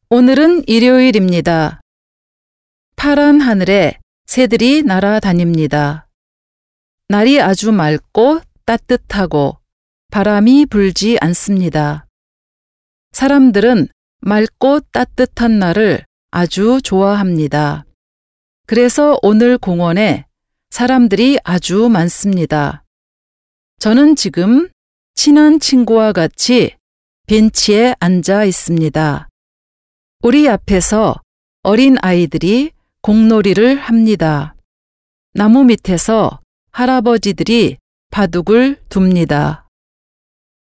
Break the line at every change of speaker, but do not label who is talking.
오늘은 일요일입니다. 파란 하늘에 새들이 날아다닙니다. 날이 아주 맑고 따뜻하고 바람이 불지 않습니다. 사람들은 맑고 따뜻한 날을 아주 좋아합니다. 그래서 오늘 공원에 사람들이 아주 많습니다. 저는 지금 친한 친구와 같이 벤치에 앉아 있습니다. 우리 앞에서 어린 아이들이 공놀이를 합니다. 나무 밑에서 할아버지들이 바둑을 둡니다.